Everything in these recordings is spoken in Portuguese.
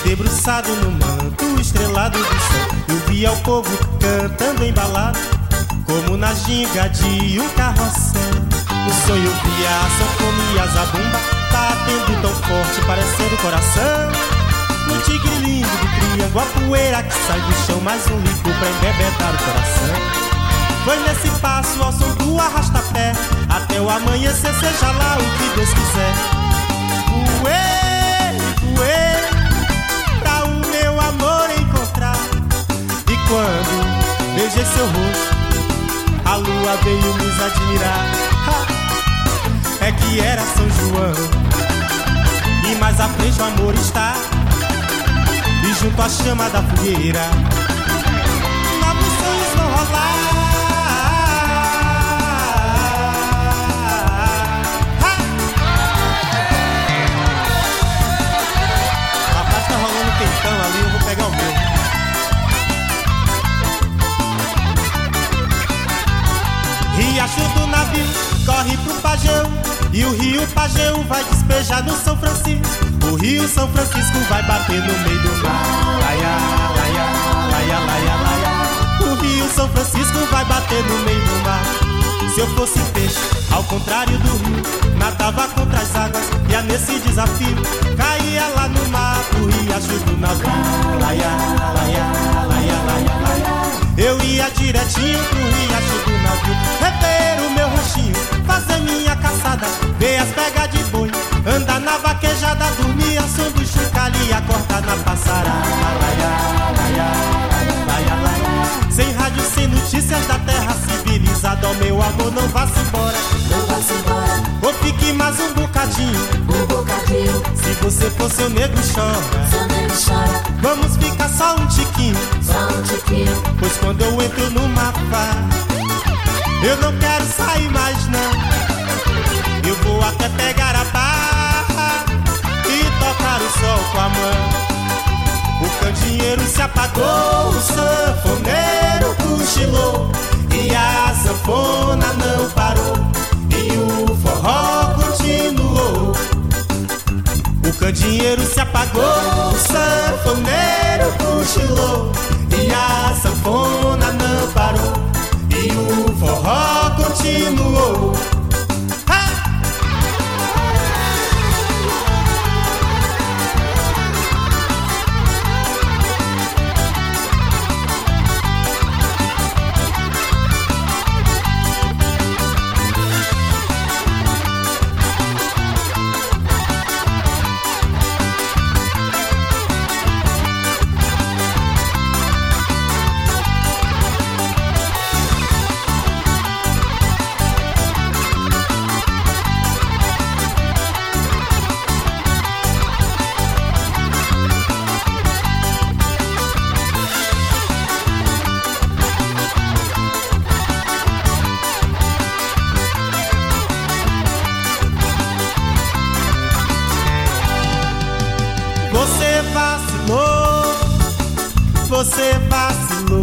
Debruçado no manto estrelado do céu, eu via o povo cantando embalado, como na ginga de um carrossel. No sonho eu via a sanfona e a zabumba batendo tão forte, parecendo coração. No tigre lindo do triângulo, a poeira que sai do chão, mais um licor pra embebedar o coração. Foi nesse passo ao som do arrasta-pé, até o amanhecer, seja lá o que Deus quiser. Voei, pra o meu amor encontrar. E quando beijei seu rosto, a lua veio nos admirar. É que era São João, e mais à frente o amor está, e junto à chama da fogueira novos sonhos vão rolar. Rapaz, tá rolando quentão ali, eu vou pegar o meu. Riacho do navio corre pro Pajeú, e o rio Pajeú vai despejar no São Francisco. O rio São Francisco vai bater no meio do mar. Laia, laia, laia, laia, laia. O rio São Francisco vai bater no meio do mar. Se eu fosse peixe, ao contrário do rio, nadava contra as águas, ia nesse desafio, caía lá no mar, pro riacho do navio. Laia, laia, laia, laia, laia. Eu ia direitinho pro riacho do navio, rever o meu ranchinho, fazer minha caçada, ver as pegas de boi, andar na vaquejada, dormir ao som do chocalho e acordar na passarada. Laia, laia, laia, laia, laia. Sem rádio, sem notícias da terra civilizada, ó meu amor, não vá-se embora, não vá-se embora, ou fique mais um bocadinho, um bocadinho. Se você for seu nego chora, seu nego chora, vamos ficar só um tiquinho, só um tiquinho. Pois quando eu entro no mapa, eu não quero sair mais não. Eu vou até pegar a barra e tocar o sol com a mão. O candeeiro se apagou, o sanfoneiro cochilou, e a sanfona não parou, e o forró continuou. O candeeiro se apagou, o sanfoneiro cochilou, e a sanfona não parou, e o forró continuou. Você vacilou,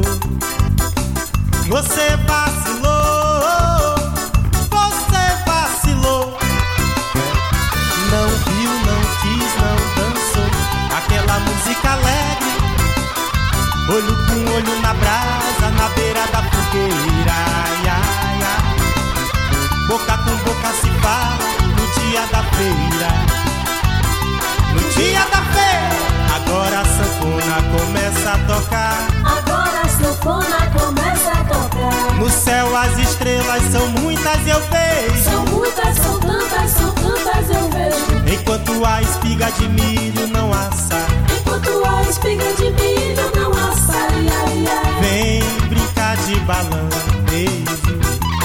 você vacilou, você vacilou. Não viu, não quis, não dançou aquela música alegre, olho com olho na brasa, na beira da fogueira. Ai, ai, ai. Boca com boca se fala no dia da feira, no dia da feira. Agora a sanfona começa a tocar, agora a sanfona começa a tocar. No céu as estrelas são muitas, eu vejo. São muitas, são tantas, eu vejo. Enquanto a espiga de milho não assa, enquanto a espiga de milho não assa. Ai, ai, ai. Vem brincar de balão, beijo.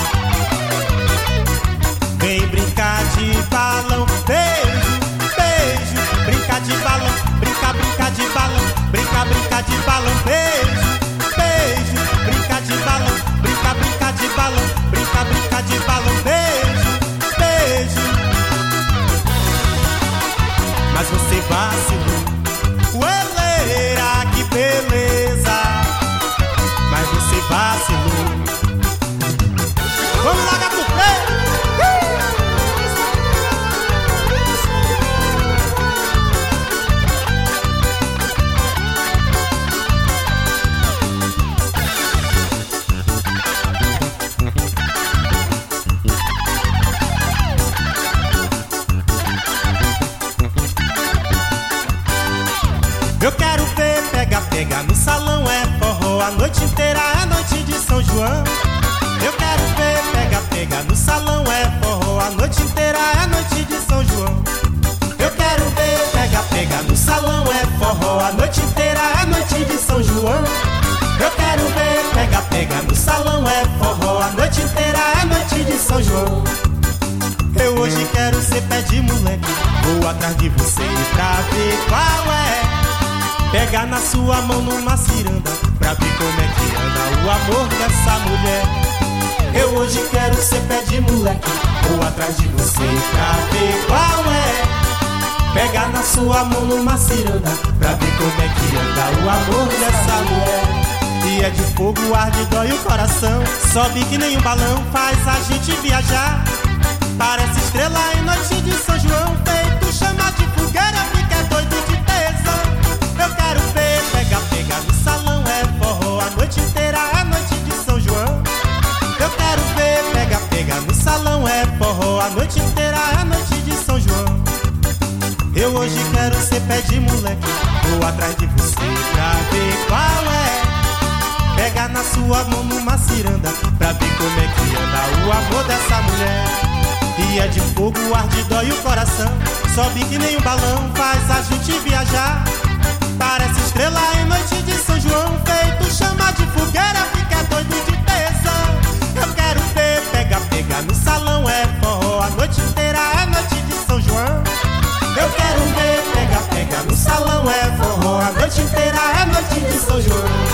Vem brincar de balão, beijo, beijo. Brincar de balão, brincar de balão, brincar de balão, beijo, beijo. Brincar de balão, brincar de balão, brincar de balão, beijo, beijo. Mas você vacilou, Eu quero ver pega, pega no salão, é forró a noite inteira, é noite de São João. Eu quero ver pega, pega no salão, é forró a noite inteira, é noite de São João. Eu quero ver pega, pega no salão, é forró a noite inteira, é noite de São João. Eu quero ver pega, pega no salão, é forró a noite inteira, é noite de São João. Eu hoje quero ser pé de moleque, vou atrás de você pra ver qual é. Pegar na sua mão numa ciranda, pra ver como é que anda o amor dessa mulher. Eu hoje quero ser pé de moleque, vou atrás de você pra ver qual é. Pegar na sua mão numa ciranda, pra ver como é que anda o amor dessa mulher. E é de fogo, arde, dói o coração, sobe que nem um balão, faz a gente viajar. Parece estrela em noite de São João, feito chama de fogueira, fica doido de tesão. Eu quero ver pega, pega no salão, é forró a noite inteira, é noite de São João. Eu quero ver pega, pega no salão, é forró a noite inteira, é noite de São João. Eu hoje quero ser pé de moleque, vou atrás de você pra ver qual é. Pega na sua mão numa ciranda, pra ver como é que anda o amor dessa mulher. E é de fogo, arde, dói o coração, sobe que nem um balão, faz a gente viajar. Parece estrela em noite de São João, feito chama de fogueira, fica doido de tesão. Eu quero ver pega, pega no salão, é forró a noite inteira, é noite de São João. Eu quero ver pega, pega no salão, é forró a noite inteira, é noite de São João.